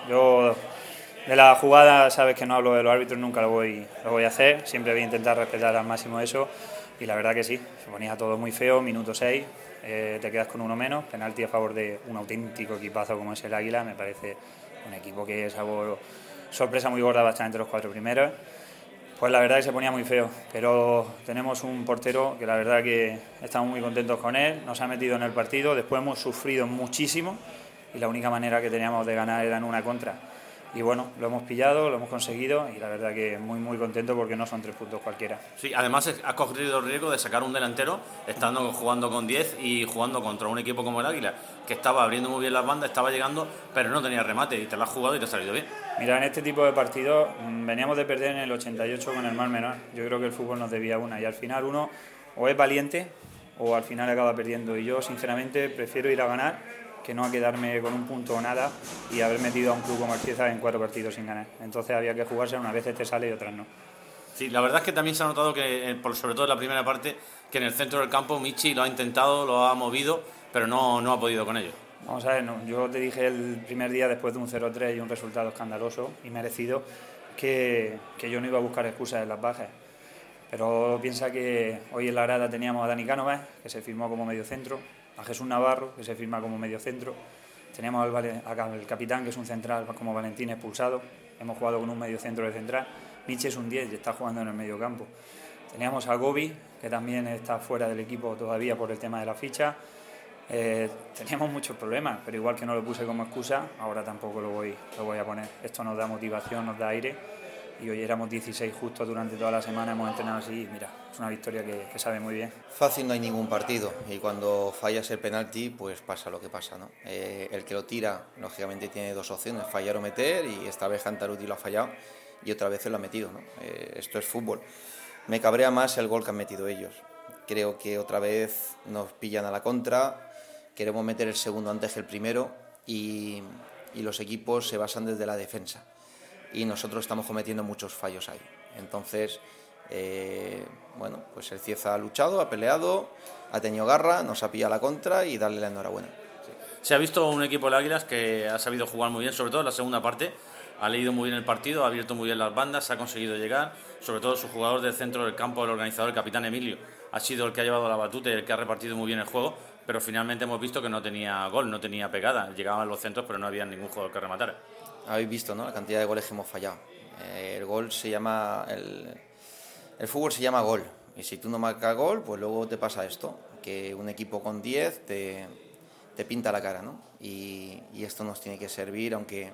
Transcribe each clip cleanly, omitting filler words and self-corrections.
Yo de la jugada sabes que no hablo de los árbitros, nunca lo voy a hacer, siempre voy a intentar respetar al máximo eso y la verdad que sí, se ponía todo muy feo, minuto 6, te quedas con uno menos, penalti a favor de un auténtico equipazo como es el Águila, me parece un equipo que es algo sorpresa muy gorda, bastante entre los 4 primeros. Pues la verdad que se ponía muy feo, pero tenemos un portero que la verdad que estamos muy contentos con él, nos ha metido en el partido, después hemos sufrido muchísimo y la única manera que teníamos de ganar era en una contra. Y bueno, lo hemos pillado, lo hemos conseguido y la verdad que muy contento porque no son 3 puntos cualquiera. Sí, además has cogido el riesgo de sacar un delantero estando jugando con 10 y jugando contra un equipo como el Águila, que estaba abriendo muy bien las bandas, estaba llegando, pero no tenía remate y te lo has jugado y te ha salido bien. Mira, en este tipo de partidos veníamos de perder en el 88 con el Mar Menor. Yo creo que el fútbol nos debía una y al final uno o es valiente o al final acaba perdiendo. Y yo sinceramente prefiero ir a ganar que no a quedarme con un punto o nada y haber metido a un club como el Cieza en 4 partidos sin ganar. Entonces había que jugarse, unas veces te sale y otras no. Sí, la verdad es que también se ha notado que, sobre todo en la primera parte, que en el centro del campo Michi lo ha intentado, lo ha movido, pero no ha podido con ello. Vamos a ver, no, yo te dije el primer día después de un 0-3 y un resultado escandaloso y merecido que yo no iba a buscar excusas en las bajas. Pero piensa que hoy en la grada teníamos a Dani Cánovas, que se firmó como mediocentro, a Jesús Navarro, que se firma como mediocentro, teníamos al capitán, que es un central como Valentín expulsado, hemos jugado con un mediocentro de central, Michi es un 10 y está jugando en el mediocampo. Teníamos a Gobi, que también está fuera del equipo todavía por el tema de la ficha. Teníamos muchos problemas, pero igual que no lo puse como excusa, ahora tampoco lo voy a poner. Esto nos da motivación, nos da aire y hoy éramos 16 justo durante toda la semana, hemos entrenado así y mira, es una victoria que sabe muy bien. Fácil no hay ningún partido y cuando fallas el penalti pues pasa lo que pasa, ¿no? El que lo tira lógicamente tiene 2 opciones, fallar o meter, y esta vez Cantaruti lo ha fallado y otra vez él lo ha metido, ¿no? Esto es fútbol. Me cabrea más el gol que han metido ellos. Creo que otra vez nos pillan a la contra, queremos meter el segundo antes que el primero y los equipos se basan desde la defensa y nosotros estamos cometiendo muchos fallos ahí. Entonces, bueno, pues el Cieza ha luchado, ha peleado, ha tenido garra, nos ha pillado a la contra y darle la enhorabuena. Se ha visto un equipo de Águilas que ha sabido jugar muy bien, sobre todo en la segunda parte. Ha leído muy bien el partido, ha abierto muy bien las bandas, ha conseguido llegar. Sobre todo su jugador del centro del campo, el organizador, el capitán Emilio, ha sido el que ha llevado la batuta y el que ha repartido muy bien el juego. Pero finalmente hemos visto que no tenía gol, no tenía pegada. Llegaban los centros, pero no había ningún jugador que rematara. Habéis visto, ¿no?, la cantidad de goles que hemos fallado. El gol se llama... El fútbol se llama gol. Y si tú no marcas gol, pues luego te pasa esto. Que un equipo con 10 te pinta la cara, ¿no? Y esto nos tiene que servir, aunque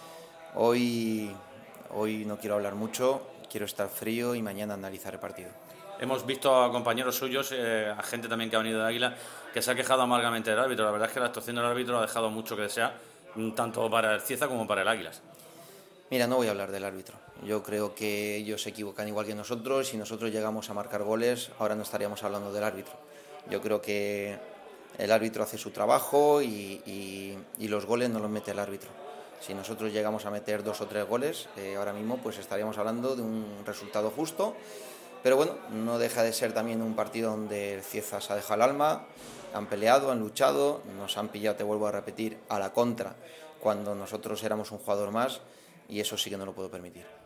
hoy no quiero hablar mucho, quiero estar frío y mañana analizar el partido. Hemos visto a compañeros suyos, a gente también que ha venido de Águila, que se ha quejado amargamente del árbitro. La verdad es que la actuación del árbitro ha dejado mucho que desear, tanto para el Cieza como para el Águilas. Mira, no voy a hablar del árbitro. Yo creo que ellos se equivocan igual que nosotros. Si nosotros llegamos a marcar goles, ahora no estaríamos hablando del árbitro. Yo creo que el árbitro hace su trabajo y los goles no los mete el árbitro. Si nosotros llegamos a meter 2 o 3 goles, ahora mismo pues estaríamos hablando de un resultado justo. Pero bueno, no deja de ser también un partido donde el Cieza se ha dejado el alma, han peleado, han luchado, nos han pillado, te vuelvo a repetir, a la contra, cuando nosotros éramos un jugador más, y eso sí que no lo puedo permitir.